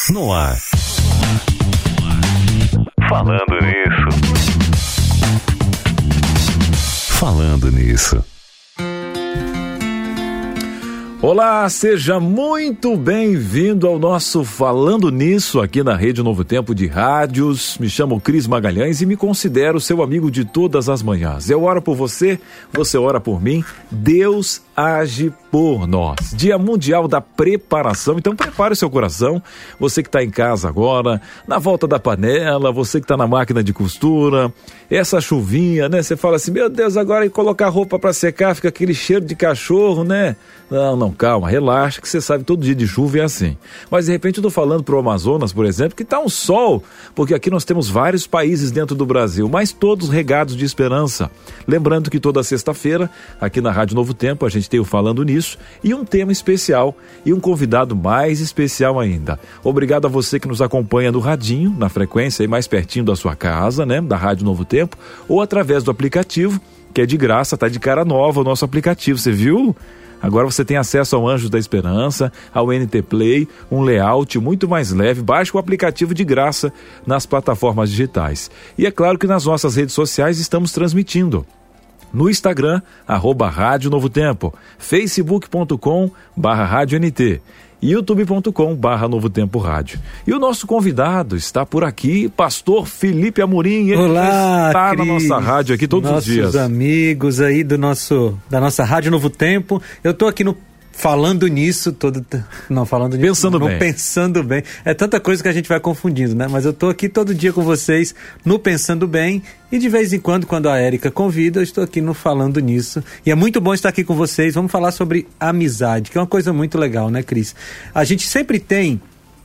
no ar. Falando nisso. Olá, seja muito bem-vindo ao nosso Falando Nisso aqui na Rede Novo Tempo de Rádios. Me chamo Cris Magalhães e me considero seu amigo de todas as manhãs. Eu oro por você, você ora por mim, Deus age por nós. Dia Mundial da Preparação, então prepare o seu coração. Você que está em casa agora, na volta da panela, você que está na máquina de costura, essa chuvinha, né? Você fala assim, meu Deus, agora e colocar roupa para secar, fica aquele cheiro de cachorro, né? Não, calma, relaxa, que você sabe, todo dia de chuva é assim. Mas de repente eu tô falando pro Amazonas, por exemplo, que tá um sol, porque aqui nós temos vários países dentro do Brasil, mas todos regados de esperança. Lembrando que toda sexta-feira, aqui na Rádio Novo Tempo, a gente tem o Falando Nisso e um tema especial e um convidado mais especial ainda. Obrigado a você que nos acompanha no radinho, na frequência aí mais pertinho da sua casa, né, da Rádio Novo Tempo, ou através do aplicativo, que é de graça, tá de cara nova o nosso aplicativo, você viu? Agora você tem acesso ao Anjos da Esperança, ao NT Play, um layout muito mais leve. Baixe o aplicativo de graça nas plataformas digitais. E é claro que nas nossas redes sociais estamos transmitindo. No Instagram, @Rádio Novo Tempo, facebook.com/RádioNT, youtube.com/Novo Tempo Rádio. E o nosso convidado está por aqui, pastor Felipe Amorim. Ele está na nossa rádio aqui todos os dias. Nossos amigos aí da nossa Rádio Novo Tempo. Eu estou aqui no Falando Nisso, Pensando Bem. É tanta coisa que a gente vai confundindo, né? Mas eu tô aqui todo dia com vocês no Pensando Bem e de vez em quando a Érica convida, eu estou aqui no Falando Nisso. E é muito bom estar aqui com vocês. Vamos falar sobre amizade, que é uma coisa muito legal, né, Cris? A gente sempre tem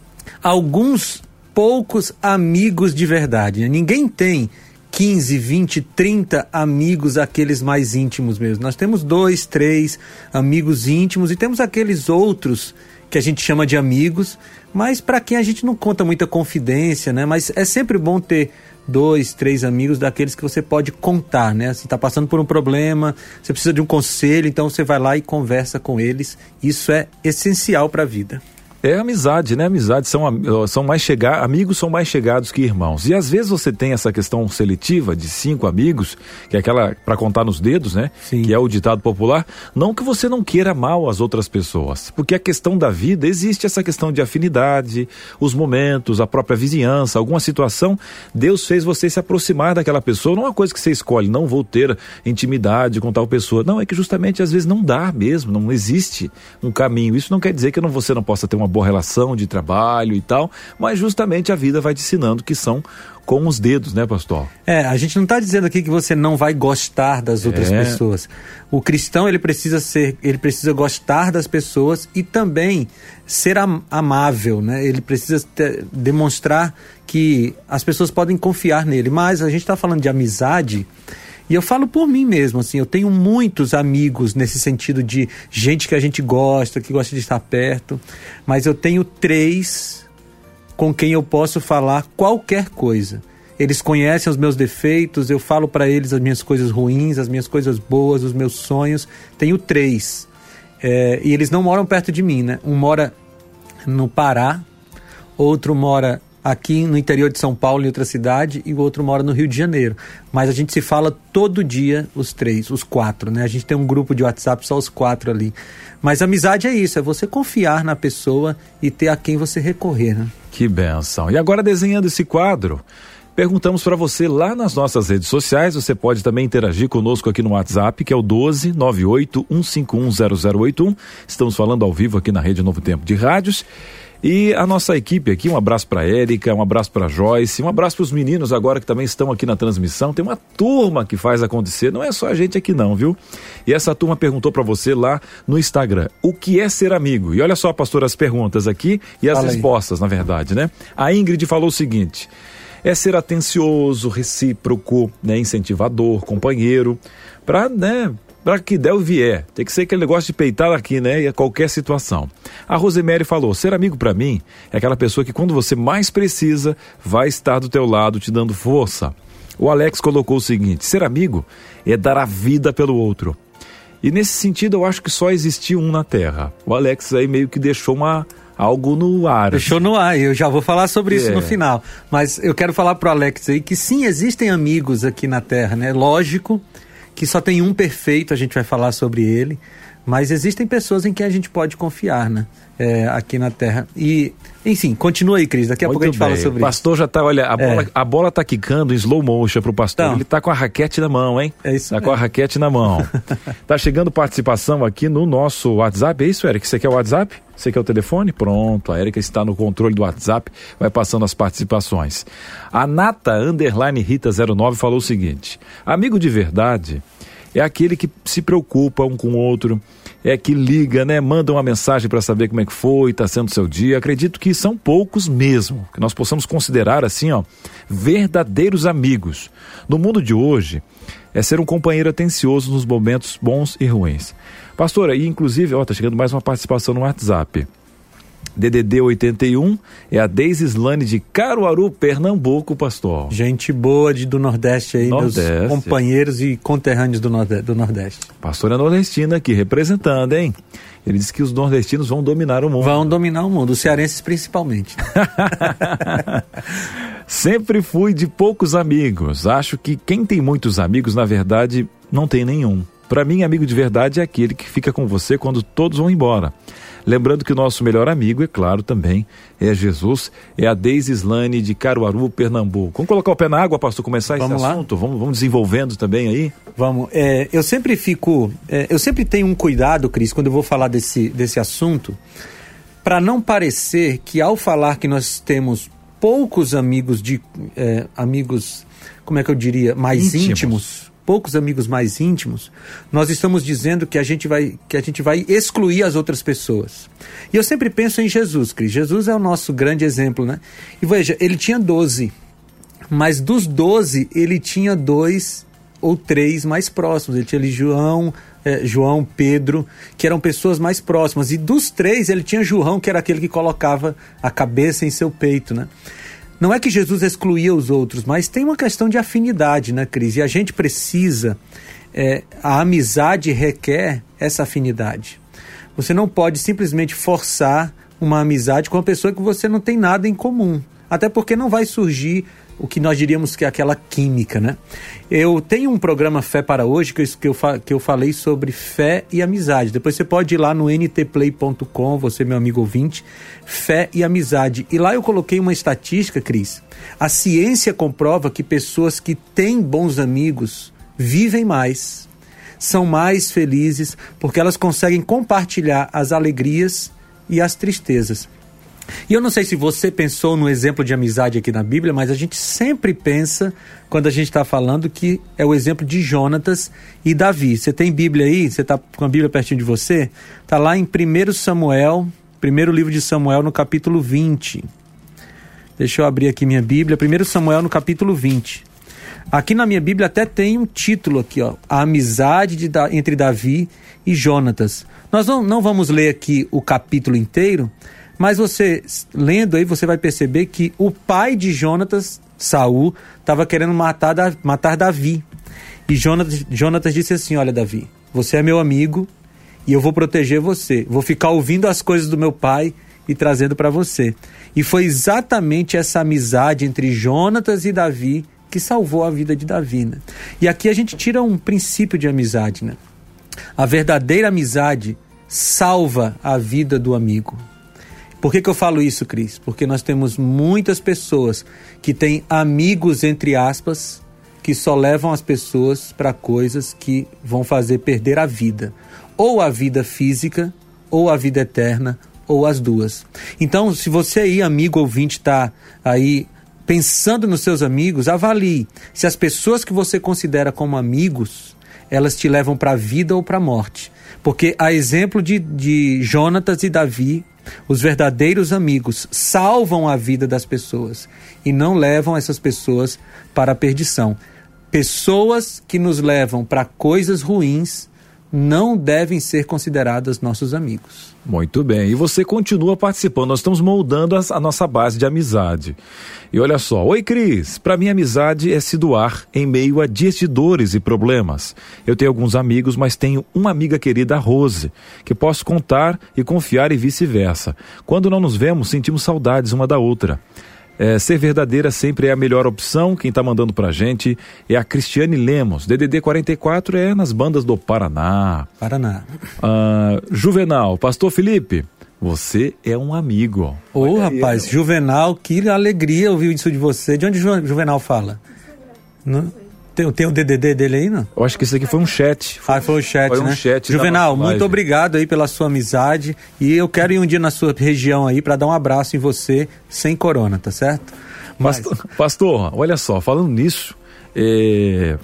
alguns poucos amigos de verdade, né? Ninguém tem 15, 20, 30 amigos, aqueles mais íntimos mesmo. Nós temos 2, 3 amigos íntimos e temos aqueles outros que a gente chama de amigos, mas para quem a gente não conta muita confidência, né? Mas é sempre bom ter 2, 3 amigos daqueles que você pode contar, né? Você está passando por um problema, você precisa de um conselho, então você vai lá e conversa com eles. Isso é essencial para a vida. É amizade, né? Amizade amigos são mais chegados que irmãos. E às vezes você tem essa questão seletiva de 5 amigos, que é aquela para contar nos dedos, né? Sim. Que é o ditado popular. Não que você não queira mal às outras pessoas, porque a questão da vida, existe essa questão de afinidade, os momentos, a própria vizinhança, alguma situação, Deus fez você se aproximar daquela pessoa. Não é uma coisa que você escolhe, não vou ter intimidade com tal pessoa. Não, é que justamente às vezes não dá mesmo, não existe um caminho. Isso não quer dizer que você não possa ter uma boa relação de trabalho e tal, mas justamente a vida vai te ensinando que são com os dedos, né, pastor? A gente não está dizendo aqui que você não vai gostar das outras pessoas. O cristão, ele precisa gostar das pessoas e também ser amável, né? Ele precisa demonstrar que as pessoas podem confiar nele, mas a gente está falando de amizade. E eu falo por mim mesmo, assim, eu tenho muitos amigos nesse sentido de gente que a gente gosta, que gosta de estar perto, mas eu tenho 3 com quem eu posso falar qualquer coisa. Eles conhecem os meus defeitos, eu falo para eles as minhas coisas ruins, as minhas coisas boas, os meus sonhos. Tenho 3. E eles não moram perto de mim, né? Um mora no Pará, outro mora aqui no interior de São Paulo, em outra cidade, e o outro mora no Rio de Janeiro. Mas a gente se fala todo dia, os 4, né? A gente tem um grupo de WhatsApp, só os 4 ali. Mas amizade é isso, é você confiar na pessoa e ter a quem você recorrer, né? Que bênção. E agora, desenhando esse quadro, perguntamos para você lá nas nossas redes sociais. Você pode também interagir conosco aqui no WhatsApp, que é o 12981510081. Estamos falando ao vivo aqui na Rede Novo Tempo de Rádios. E a nossa equipe aqui, um abraço para a Érica, um abraço para a Joyce, um abraço para os meninos agora que também estão aqui na transmissão. Tem uma turma que faz acontecer, não é só a gente aqui não, viu? E essa turma perguntou para você lá no Instagram, o que é ser amigo? E olha só, pastor, as perguntas aqui e as respostas, na verdade, né? A Ingrid falou o seguinte: é ser atencioso, recíproco, né, incentivador, companheiro, para que der ou vier. Tem que ser aquele negócio de peitar aqui, né? E a qualquer situação. A Rosemary falou, ser amigo para mim é aquela pessoa que quando você mais precisa, vai estar do teu lado te dando força. O Alex colocou o seguinte, ser amigo é dar a vida pelo outro. E nesse sentido eu acho que só existiu um na Terra. O Alex aí meio que deixou algo no ar. Deixou no ar, eu já vou falar sobre isso no final. Mas eu quero falar pro Alex aí que sim, existem amigos aqui na Terra, né? Lógico que só tem um perfeito, a gente vai falar sobre ele, mas existem pessoas em que a gente pode confiar, né? Aqui na Terra. E, enfim, continua aí, Cris, daqui a pouco a gente fala sobre isso. O pastor já tá, olha, a bola tá quicando em slow motion pro pastor, então, ele tá com a raquete na mão, hein? É isso mesmo. Com a raquete na mão. Tá chegando participação aqui no nosso WhatsApp, é isso, Eric? Você quer o WhatsApp? Você quer o telefone? Pronto, a Erika está no controle do WhatsApp, vai passando as participações. A Nata_Rita09 falou o seguinte: amigo de verdade é aquele que se preocupa um com o outro, é que liga, né? Manda uma mensagem para saber como é que foi, está sendo o seu dia. Acredito que são poucos mesmo, que nós possamos considerar assim, verdadeiros amigos. No mundo de hoje, é ser um companheiro atencioso nos momentos bons e ruins. Pastora, e inclusive, tá chegando mais uma participação no WhatsApp. DDD 81 é a Deise Slane de Caruaru, Pernambuco, pastor. Gente boa do Nordeste aí, meus companheiros e conterrâneos do Nordeste. Pastora nordestina aqui, representando, hein? Ele disse que os nordestinos vão dominar o mundo. Vão dominar o mundo, os cearenses principalmente. Sempre fui de poucos amigos. Acho que quem tem muitos amigos, na verdade, não tem nenhum. Para mim, amigo de verdade é aquele que fica com você quando todos vão embora. Lembrando que o nosso melhor amigo, é claro, também é Jesus, é a Deise Slane de Caruaru, Pernambuco. Vamos colocar o pé na água, pastor, começar esse assunto? Vamos desenvolvendo também aí? Vamos. Eu sempre tenho um cuidado, Cris, quando eu vou falar desse assunto, para não parecer que ao falar que nós temos poucos amigos, como é que eu diria, mais íntimos, poucos amigos mais íntimos, nós estamos dizendo que a gente vai excluir as outras pessoas. E eu sempre penso em Jesus, Cris. Jesus é o nosso grande exemplo, né? E veja, ele tinha 12, mas dos 12, ele tinha 2 ou 3 mais próximos. Ele tinha ali João, Pedro, que eram pessoas mais próximas. E dos 3, ele tinha João, que era aquele que colocava a cabeça em seu peito, né? Não é que Jesus excluía os outros, mas tem uma questão de afinidade, né, Cris? E a gente precisa, a amizade requer essa afinidade. Você não pode simplesmente forçar uma amizade com uma pessoa que você não tem nada em comum. Até porque não vai surgir o que nós diríamos que é aquela química, né? Eu tenho um programa Fé para Hoje que eu falei sobre fé e amizade. Depois você pode ir lá no ntplay.com, você meu amigo ouvinte, fé e amizade. E lá eu coloquei uma estatística, Cris. A ciência comprova que pessoas que têm bons amigos vivem mais, são mais felizes, porque elas conseguem compartilhar as alegrias e as tristezas. E eu não sei se você pensou no exemplo de amizade aqui na Bíblia, mas a gente sempre pensa, quando a gente está falando, que é o exemplo de Jonatas e Davi. Você tem Bíblia aí? Você está com a Bíblia pertinho de você? Está lá em 1 Samuel, primeiro livro de Samuel, no capítulo 20. Deixa eu abrir aqui minha Bíblia. 1 Samuel, no capítulo 20. Aqui na minha Bíblia até tem um título aqui, a amizade entre Davi e Jonatas. Nós não vamos ler aqui o capítulo inteiro, mas você, lendo aí, você vai perceber que o pai de Jonatas, Saul, estava querendo matar Davi. E Jonatas disse assim: olha, Davi, você é meu amigo e eu vou proteger você. Vou ficar ouvindo as coisas do meu pai e trazendo para você. E foi exatamente essa amizade entre Jonatas e Davi que salvou a vida de Davi, né? E aqui a gente tira um princípio de amizade, né? A verdadeira amizade salva a vida do amigo. Por que eu falo isso, Cris? Porque nós temos muitas pessoas que têm amigos, entre aspas, que só levam as pessoas para coisas que vão fazer perder a vida. Ou a vida física, ou a vida eterna, ou as duas. Então, se você aí, amigo ouvinte, está aí pensando nos seus amigos, avalie se as pessoas que você considera como amigos, elas te levam para a vida ou para a morte. Porque a exemplo de Jonatas e Davi, os verdadeiros amigos salvam a vida das pessoas e não levam essas pessoas para a perdição. Pessoas que nos levam para coisas ruins não devem ser consideradas nossos amigos. Muito bem, e você continua participando, nós estamos moldando a nossa base de amizade. E olha só, oi Cris, para mim amizade é se doar em meio a dias de dores e problemas. Eu tenho alguns amigos, mas tenho uma amiga querida, a Rose, que posso contar e confiar e vice-versa. Quando não nos vemos, sentimos saudades uma da outra. Ser verdadeira sempre é a melhor opção. Quem está mandando pra gente é a Cristiane Lemos. DDD 44 é nas bandas do Paraná. Juvenal, Pastor Felipe, você é um amigo. Ô, rapaz, Juvenal, que alegria ouvir isso de você. De onde Juvenal fala? Tem o DDD dele aí, não? Eu acho que isso aqui foi um chat. Foi um chat, foi né? Um chat. Juvenal, muito obrigado aí pela sua amizade. E eu quero ir um dia na sua região aí para dar um abraço em você sem corona, tá certo? Pastor, olha só, falando nisso, é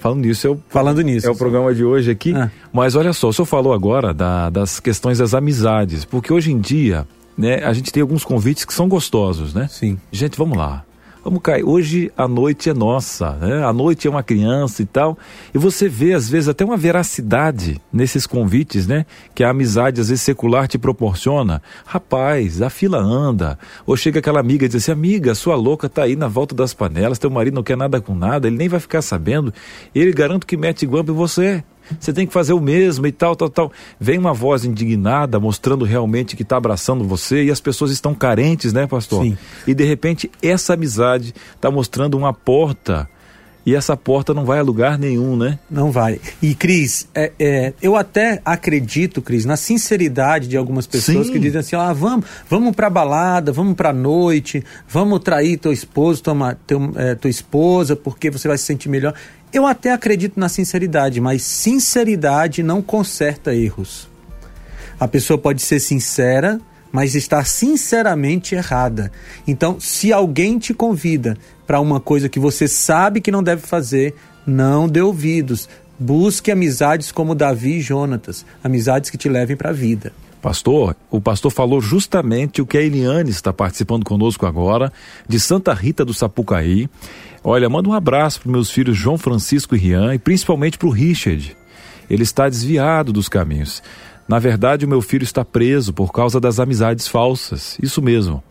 o programa de hoje aqui. Mas olha só, o senhor falou agora das questões das amizades, porque hoje em dia, né, a gente tem alguns convites que são gostosos, né? Sim. Gente, vamos lá. Vamos cair. Hoje a noite é nossa, né? A noite é uma criança e tal. E você vê, às vezes, até uma veracidade nesses convites, né? Que a amizade, às vezes, secular te proporciona. Rapaz, a fila anda. Ou chega aquela amiga e diz assim, amiga, sua louca tá aí na volta das panelas, teu marido não quer nada com nada, ele nem vai ficar sabendo. Ele garanto que mete guampa em você. Você tem que fazer o mesmo e tal. Vem uma voz indignada mostrando realmente que está abraçando você e as pessoas estão carentes, né, pastor? Sim. E de repente essa amizade está mostrando uma porta e essa porta não vai a lugar nenhum, né? Não vai. E Cris, eu até acredito, Cris, na sinceridade de algumas pessoas. Sim. Que dizem assim, vamos pra balada, vamos pra noite, vamos trair teu esposo, tua esposa, porque você vai se sentir melhor. Eu até acredito na sinceridade, mas sinceridade não conserta erros. A pessoa pode ser sincera, mas estar sinceramente errada. Então, se alguém te convida para uma coisa que você sabe que não deve fazer, não dê ouvidos. Busque amizades como Davi e Jonatas, amizades que te levem para a vida. Pastor, o pastor falou justamente o que a Eliane está participando conosco agora, de Santa Rita do Sapucaí. Olha, manda um abraço para meus filhos João Francisco e Rian, e principalmente para o Richard. Ele está desviado dos caminhos. Na verdade, o meu filho está preso por causa das amizades falsas. Isso mesmo.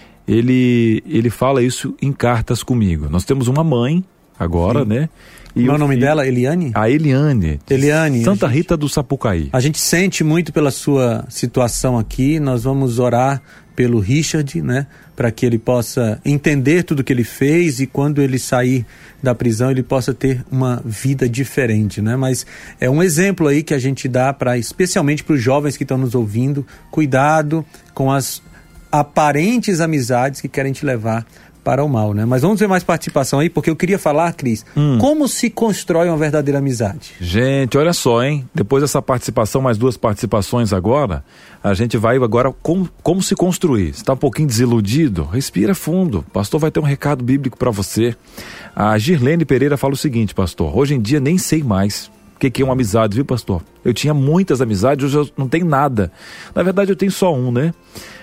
Ele fala isso em cartas comigo. Nós temos uma mãe agora, sim, né? E qual é o nome dela? Eliane? A Eliane. Eliane. Santa Rita do Sapucaí. A gente sente muito pela sua situação aqui. Nós vamos orar pelo Richard, né? Para que ele possa entender tudo que ele fez e quando ele sair da prisão ele possa ter uma vida diferente, né? Mas é um exemplo aí que a gente dá especialmente para os jovens que estão nos ouvindo. Cuidado com as aparentes amizades que querem te levar para o mal, né? Mas vamos ver mais participação aí, porque eu queria falar, Cris, como se constrói uma verdadeira amizade? Gente, olha só, hein? Depois dessa participação, mais 2 participações agora, a gente vai agora como se construir. Está um pouquinho desiludido? Respira fundo. O pastor vai ter um recado bíblico para você. A Girlene Pereira fala o seguinte, pastor, hoje em dia nem sei mais o que é uma amizade, viu, pastor? Eu tinha muitas amizades, hoje eu não tenho nada. Na verdade, eu tenho só um, né?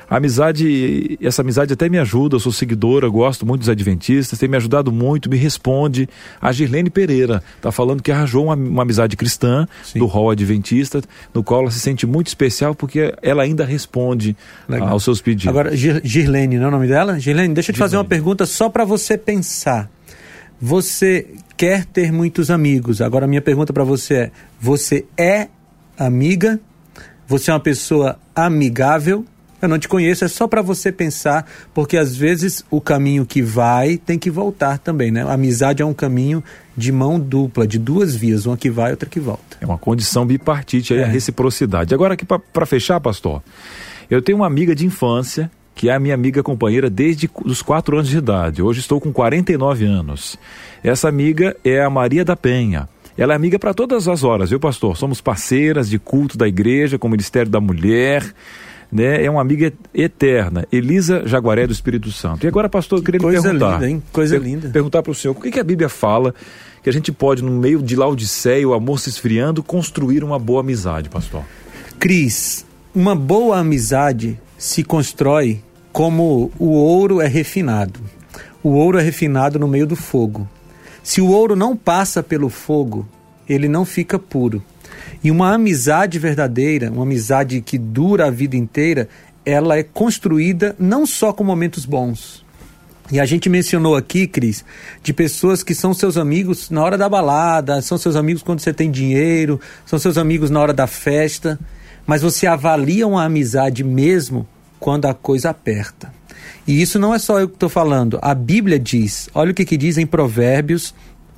Essa amizade até me ajuda, eu sou seguidora, eu gosto muito dos adventistas, tem me ajudado muito, me responde. A Girlene Pereira está falando que arranjou uma amizade cristã, sim, do hall adventista, no qual ela se sente muito especial porque ela ainda responde aos seus pedidos. Agora, Girlene, não é o nome dela? Girlene, deixa eu te fazer uma pergunta só para você pensar. Você quer ter muitos amigos. Agora a minha pergunta para você é, você é amiga? Você é uma pessoa amigável? Eu não te conheço, é só para você pensar, porque às vezes o caminho que vai tem que voltar também, né? A amizade é um caminho de mão dupla, de 2 vias, uma que vai, outra que volta. É uma condição bipartite, a reciprocidade. Agora aqui para fechar, pastor, eu tenho uma amiga de infância, que é a minha amiga companheira desde os 4 anos de idade. Hoje estou com 49 anos. Essa amiga é a Maria da Penha. Ela é amiga para todas as horas, viu, pastor? Somos parceiras de culto da igreja, com o Ministério da Mulher, né? É uma amiga eterna, Elisa Jaguaré do Espírito Santo. E agora, pastor, eu queria lhe perguntar. Coisa linda, hein? Coisa linda. Perguntar para o senhor, o que a Bíblia fala que a gente pode, no meio de Laodiceia, o amor se esfriando, construir uma boa amizade, pastor? Cris, uma boa amizade se constrói como o ouro é refinado. O ouro é refinado no meio do fogo. Se o ouro não passa pelo fogo, ele não fica puro. E uma amizade verdadeira, uma amizade que dura a vida inteira, ela é construída não só com momentos bons. E a gente mencionou aqui, Cris, de pessoas que são seus amigos na hora da balada, são seus amigos quando você tem dinheiro, são seus amigos na hora da festa, mas você avalia uma amizade mesmo quando a coisa aperta. E isso não é só eu que estou falando, a Bíblia diz, olha o que diz em Provérbios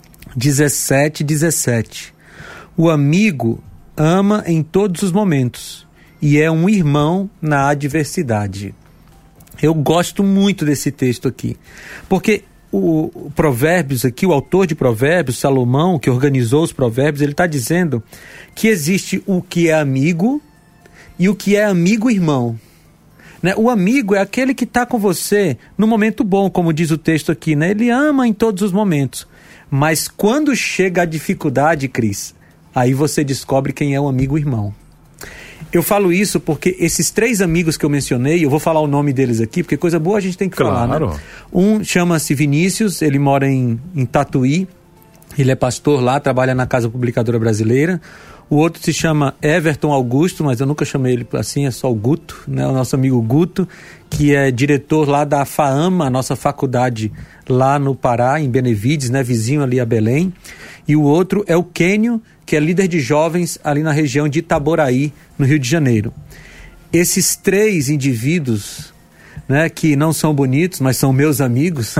17:17. O amigo ama em todos os momentos e é um irmão na adversidade. Eu gosto muito desse texto aqui, porque o Provérbios aqui, o autor de Provérbios, Salomão, que organizou os Provérbios, ele está dizendo que existe o que é amigo e o que é amigo-irmão. Né? O amigo é aquele que está com você no momento bom, como diz o texto aqui, né? Ele ama em todos os momentos. Mas quando chega a dificuldade, Cris, aí você descobre quem é o amigo-irmão. Eu falo isso porque esses 3 amigos que eu mencionei, eu vou falar o nome deles aqui, porque coisa boa a gente tem que falar, né? Um chama-se Vinícius, ele mora em Tatuí, ele é pastor lá, trabalha na Casa Publicadora Brasileira. O outro se chama Everton Augusto, mas eu nunca chamei ele assim, é só o Guto, né? O nosso amigo Guto, que é diretor lá da FAAMA, a nossa faculdade lá no Pará, em Benevides, né? Vizinho ali a Belém. E o outro é o Kênio, que é líder de jovens ali na região de Itaboraí, no Rio de Janeiro. Esses 3 indivíduos, né, que não são bonitos, mas são meus amigos,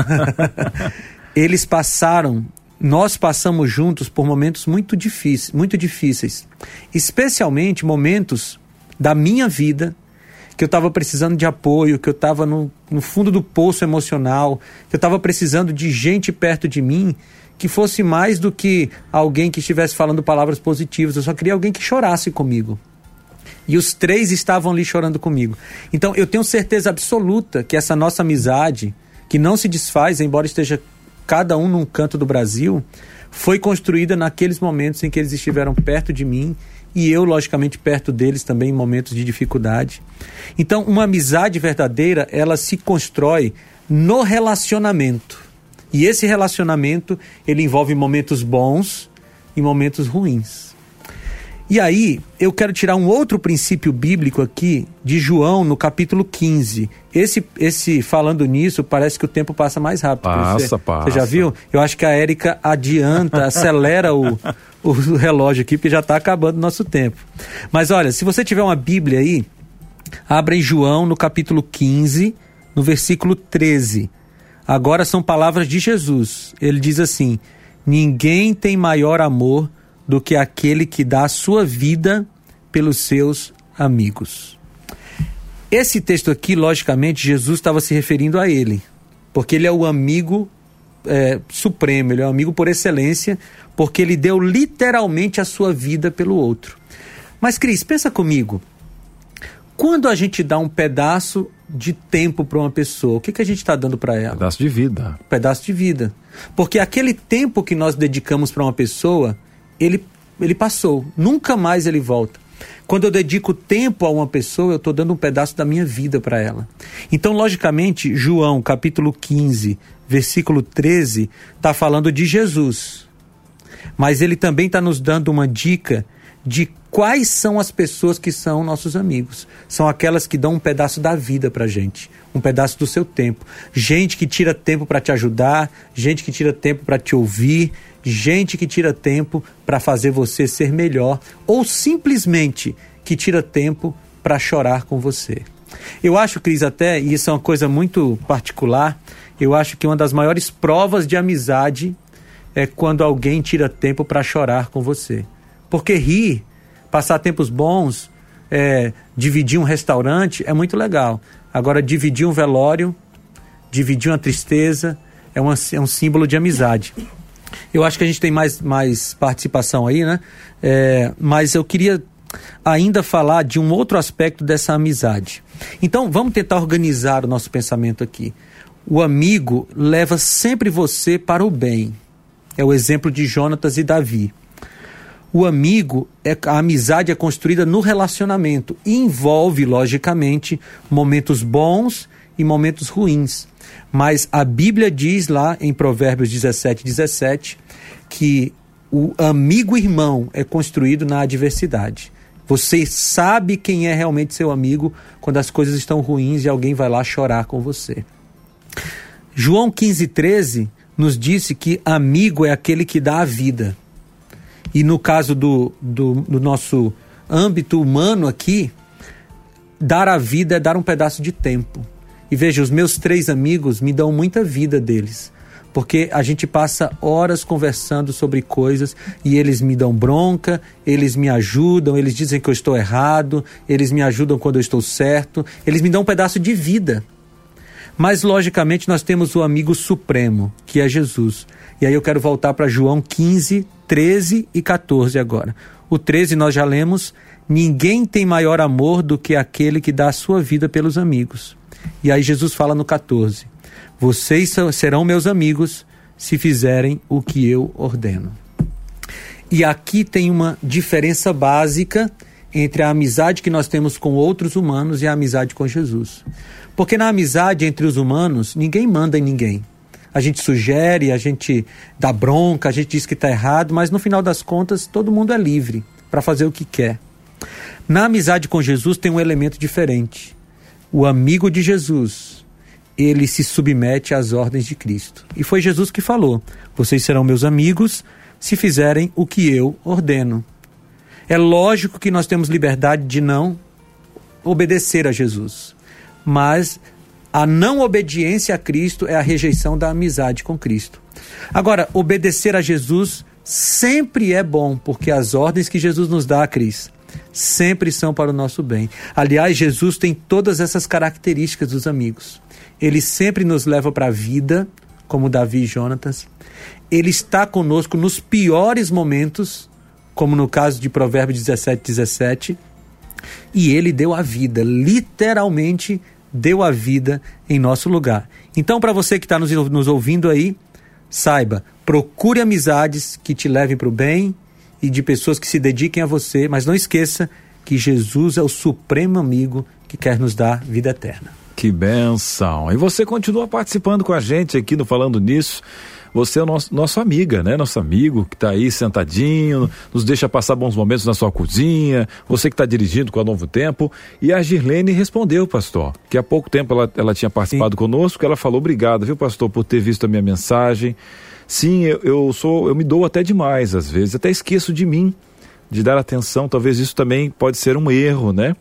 nós passamos juntos por momentos muito difíceis, especialmente momentos da minha vida que eu estava precisando de apoio, que eu estava no fundo do poço emocional, que eu estava precisando de gente perto de mim que fosse mais do que alguém que estivesse falando palavras positivas. Eu só queria alguém que chorasse comigo. E os 3 estavam ali chorando comigo. Então eu tenho certeza absoluta que essa nossa amizade, que não se desfaz, embora esteja cada um num canto do Brasil, foi construída naqueles momentos em que eles estiveram perto de mim e eu, logicamente, perto deles também em momentos de dificuldade. Então, uma amizade verdadeira, ela se constrói no relacionamento. E esse relacionamento, ele envolve momentos bons e momentos ruins. E aí, eu quero tirar um outro princípio bíblico aqui, de João, no capítulo 15. Esse falando nisso, parece que o tempo passa mais rápido. Passa. Você já viu? Eu acho que a Érica adianta, acelera o relógio aqui, porque já está acabando o nosso tempo. Mas olha, se você tiver uma Bíblia aí, abra em João, no capítulo 15, no versículo 13. Agora são palavras de Jesus. Ele diz assim: ninguém tem maior amor do que aquele que dá a sua vida pelos seus amigos. Esse texto aqui, logicamente, Jesus estava se referindo a ele, porque ele é o amigo supremo, ele é o amigo por excelência, porque ele deu literalmente a sua vida pelo outro. Mas, Cris, pensa comigo, quando a gente dá um pedaço de tempo para uma pessoa, o que a gente está dando para ela? Pedaço de vida. Pedaço de vida. Porque aquele tempo que nós dedicamos para uma pessoa, ele passou, nunca mais ele volta. Quando eu dedico tempo a uma pessoa, eu estou dando um pedaço da minha vida para ela. Então, logicamente, João, capítulo 15, versículo 13, está falando de Jesus. Mas ele também está nos dando uma dica de quais são as pessoas que são nossos amigos. São aquelas que dão um pedaço da vida pra gente, um pedaço do seu tempo. Gente que tira tempo para te ajudar, gente que tira tempo para te ouvir, gente que tira tempo para fazer você ser melhor, ou simplesmente que tira tempo para chorar com você. Eu acho, Cris, até, e isso é uma coisa muito particular, eu acho que uma das maiores provas de amizade é quando alguém tira tempo para chorar com você. Porque rir, passar tempos bons, dividir um restaurante é muito legal. Agora, dividir um velório, dividir uma tristeza, é um símbolo de amizade. Eu acho que a gente tem mais participação aí, né? Mas eu queria ainda falar de um outro aspecto dessa amizade. Então, vamos tentar organizar o nosso pensamento aqui. O amigo leva sempre você para o bem. É o exemplo de Jonatas e Davi. O amigo, a amizade é construída no relacionamento e envolve, logicamente, momentos bons e momentos ruins. Mas a Bíblia diz lá em Provérbios 17:17 que O amigo irmão é construído na adversidade. Você sabe quem é realmente seu amigo quando as coisas estão ruins e alguém vai lá chorar com você. João 15,13 nos disse que amigo é aquele que dá a vida. E no caso do nosso âmbito humano aqui, dar a vida é dar um pedaço de tempo. E veja, os meus 3 amigos me dão muita vida deles. Porque a gente passa horas conversando sobre coisas e eles me dão bronca, eles me ajudam, eles dizem que eu estou errado, eles me ajudam quando eu estou certo, eles me dão um pedaço de vida. Mas, logicamente, nós temos o amigo supremo, que é Jesus. E aí eu quero voltar para João 15, 13 e 14 agora. O 13 nós já lemos: ninguém tem maior amor do que aquele que dá a sua vida pelos amigos. E aí Jesus fala no 14: vocês serão meus amigos se fizerem o que eu ordeno. E aqui tem uma diferença básica entre a amizade que nós temos com outros humanos e a amizade com Jesus. Porque na amizade entre os humanos, ninguém manda em ninguém. A gente sugere, a gente dá bronca, a gente diz que está errado, mas no final das contas todo mundo é livre para fazer o que quer. Na amizade com Jesus tem um elemento diferente. O amigo de Jesus, ele se submete às ordens de Cristo. E foi Jesus que falou: vocês serão meus amigos se fizerem o que eu ordeno. É lógico que nós temos liberdade de não obedecer a Jesus, mas a não obediência a Cristo é a rejeição da amizade com Cristo. Agora, obedecer a Jesus sempre é bom, porque as ordens que Jesus nos dá, Cris, sempre são para o nosso bem. Aliás, Jesus tem todas essas características dos amigos. Ele sempre nos leva para a vida, como Davi e Jonatas. Ele está conosco nos piores momentos, como no caso de Provérbios 17:17. E ele deu a vida, literalmente deu a vida em nosso lugar. Então, para você que está nos ouvindo aí, saiba, procure amizades que te levem para o bem e de pessoas que se dediquem a você, mas não esqueça que Jesus é o supremo amigo que quer nos dar vida eterna. Que bênção! E você continua participando com a gente aqui no Falando Nisso. Você é o nosso amiga, né? Nosso amigo que está aí sentadinho, nos deixa passar bons momentos na sua cozinha, você que está dirigindo com a Novo Tempo. E a Girlene respondeu, pastor, que há pouco tempo ela tinha participado conosco, ela falou: obrigado, viu, pastor, por ter visto a minha mensagem. Sim, eu me dou até demais às vezes, até esqueço de mim, de dar atenção, talvez isso também pode ser um erro, né?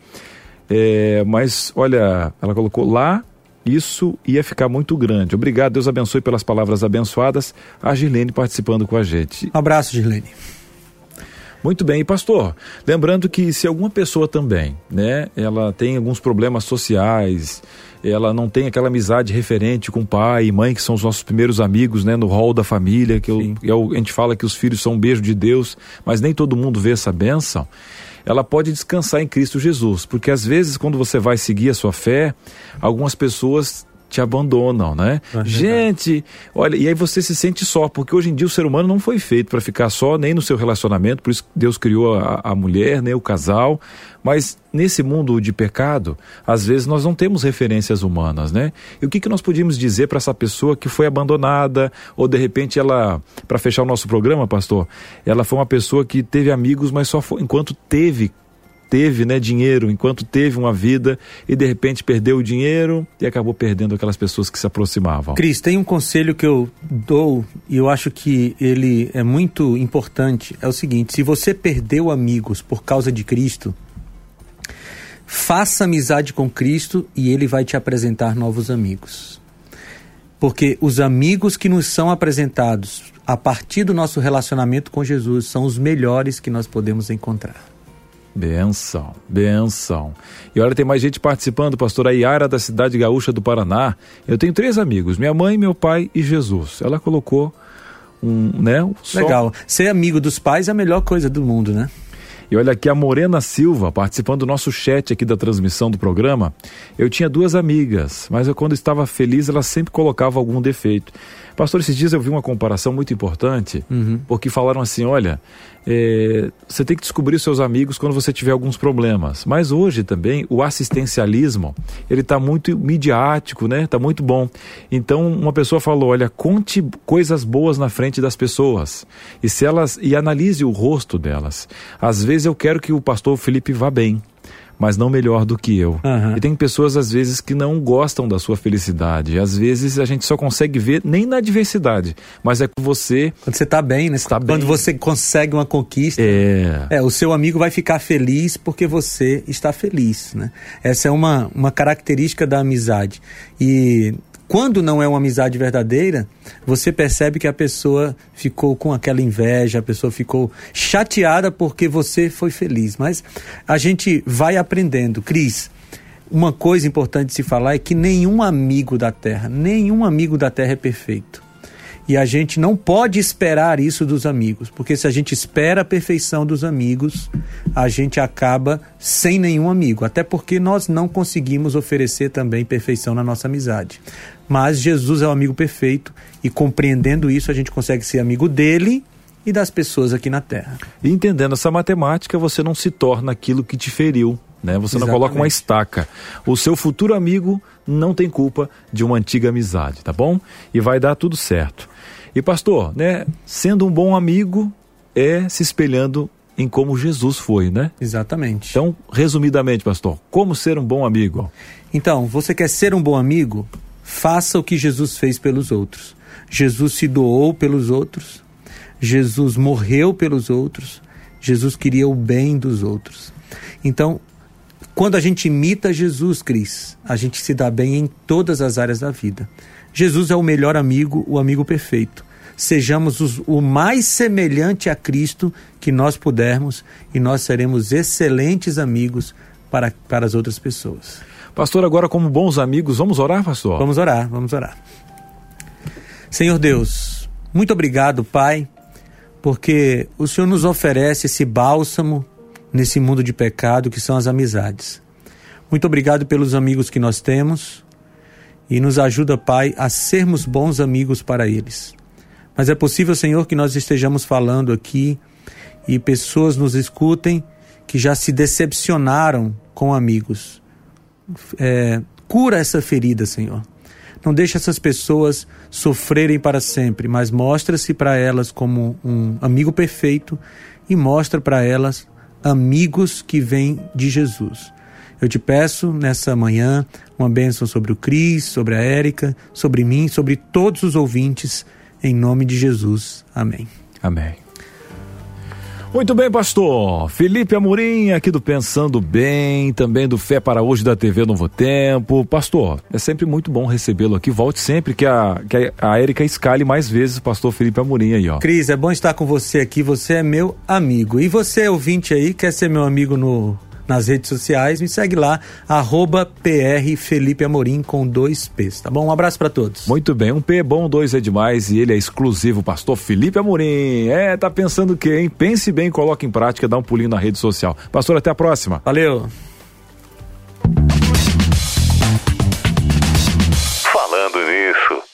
Mas, olha, ela colocou lá, isso ia ficar muito grande. Obrigado, Deus abençoe pelas palavras abençoadas. A Girlene participando com a gente. Um abraço, Girlene. Muito bem, e pastor, lembrando que se alguma pessoa também, né, ela tem alguns problemas sociais, ela não tem aquela amizade referente com pai e mãe, que são os nossos primeiros amigos, né, no hall da família, a gente fala que os filhos são um beijo de Deus, mas nem todo mundo vê essa bênção. Ela pode descansar em Cristo Jesus, porque às vezes quando você vai seguir a sua fé, algumas pessoas te abandonam, né? Gente, olha, e aí você se sente só, porque hoje em dia o ser humano não foi feito para ficar só, nem no seu relacionamento, por isso que Deus criou a mulher, né, o casal, mas nesse mundo de pecado, às vezes nós não temos referências humanas, né? E o que nós podíamos dizer para essa pessoa que foi abandonada, ou de repente ela, para fechar o nosso programa, pastor, ela foi uma pessoa que teve amigos, mas só foi enquanto teve, né, dinheiro, enquanto teve uma vida, e de repente perdeu o dinheiro e acabou perdendo aquelas pessoas que se aproximavam. Cris, tem um conselho que eu dou e eu acho que ele é muito importante, é o seguinte: se você perdeu amigos por causa de Cristo, faça amizade com Cristo e ele vai te apresentar novos amigos. Porque os amigos que nos são apresentados a partir do nosso relacionamento com Jesus são os melhores que nós podemos encontrar. Benção, benção. E olha, tem mais gente participando, pastor. A Yara, da cidade gaúcha do Paraná. Eu tenho 3 amigos, minha mãe, meu pai e Jesus. Ela colocou Legal. Ser amigo dos pais é a melhor coisa do mundo, né? E olha aqui a Morena Silva, participando do nosso chat aqui da transmissão do programa. Eu tinha 2 amigas, mas quando estava feliz, elas sempre colocavam algum defeito. Pastor, esses dias eu vi uma comparação muito importante, porque falaram assim, olha, você tem que descobrir os seus amigos quando você tiver alguns problemas. Mas hoje também o assistencialismo, ele está muito midiático, né? Está muito bom. Então uma pessoa falou, olha, conte coisas boas na frente das pessoas e analise o rosto delas. Às vezes eu quero que o pastor Felipe vá bem, mas não melhor do que eu. E tem pessoas, às vezes, que não gostam da sua felicidade. Às vezes, a gente só consegue ver nem na adversidade, mas é com você... Quando você está bem, né? Quando você consegue uma conquista, o seu amigo vai ficar feliz porque você está feliz, né? Essa é uma característica da amizade. E... quando não é uma amizade verdadeira, você percebe que a pessoa ficou com aquela inveja, a pessoa ficou chateada porque você foi feliz. Mas a gente vai aprendendo. Cris, uma coisa importante de se falar é que nenhum amigo da Terra é perfeito. E a gente não pode esperar isso dos amigos, porque se a gente espera a perfeição dos amigos, a gente acaba sem nenhum amigo, até porque nós não conseguimos oferecer também perfeição na nossa amizade. Mas Jesus é o amigo perfeito e compreendendo isso a gente consegue ser amigo dele e das pessoas aqui na Terra. E entendendo essa matemática, você não se torna aquilo que te feriu, né? Você não coloca uma estaca. O seu futuro amigo não tem culpa de uma antiga amizade, tá bom? E vai dar tudo certo. E pastor, né? Sendo um bom amigo é se espelhando em como Jesus foi, né? Exatamente. Então, resumidamente, pastor, como ser um bom amigo? Então, você quer ser um bom amigo? Faça o que Jesus fez pelos outros. Jesus se doou pelos outros. Jesus morreu pelos outros. Jesus queria o bem dos outros. Então, quando a gente imita Jesus, Cris, a gente se dá bem em todas as áreas da vida. Jesus é o melhor amigo, o amigo perfeito. Sejamos o mais semelhante a Cristo que nós pudermos e nós seremos excelentes amigos para as outras pessoas. Pastor, agora como bons amigos, vamos orar, pastor? Vamos orar. Senhor Deus, muito obrigado, Pai, porque o Senhor nos oferece esse bálsamo nesse mundo de pecado que são as amizades. Muito obrigado pelos amigos que nós temos e nos ajuda, Pai, a sermos bons amigos para eles. Mas é possível, Senhor, que nós estejamos falando aqui e pessoas nos escutem que já se decepcionaram com amigos. Cura essa ferida, Senhor. Não deixe essas pessoas sofrerem para sempre, mas mostra-se para elas como um amigo perfeito e mostra para elas amigos que vêm de Jesus. Eu te peço nessa manhã uma bênção sobre o Cris, sobre a Érica, sobre mim, sobre todos os ouvintes, em nome de Jesus. Amém. Amém. Muito bem, pastor. Felipe Amorim, aqui do Pensando Bem, também do Fé para Hoje da TV Novo Tempo. Pastor, é sempre muito bom recebê-lo aqui. Volte sempre que a Érica escale mais vezes o pastor Felipe Amorim aí, ó. Cris, é bom estar com você aqui. Você é meu amigo. E você, ouvinte aí, quer ser meu amigo nas redes sociais, me segue lá, @PR Felipe Amorim com 2 P's, tá bom? Um abraço para todos. Muito bem, 1 P é bom, 2 é demais e ele é exclusivo, pastor Felipe Amorim. Tá pensando o quê, hein? Pense bem, coloque em prática, dá um pulinho na rede social. Pastor, até a próxima. Valeu. Falando nisso.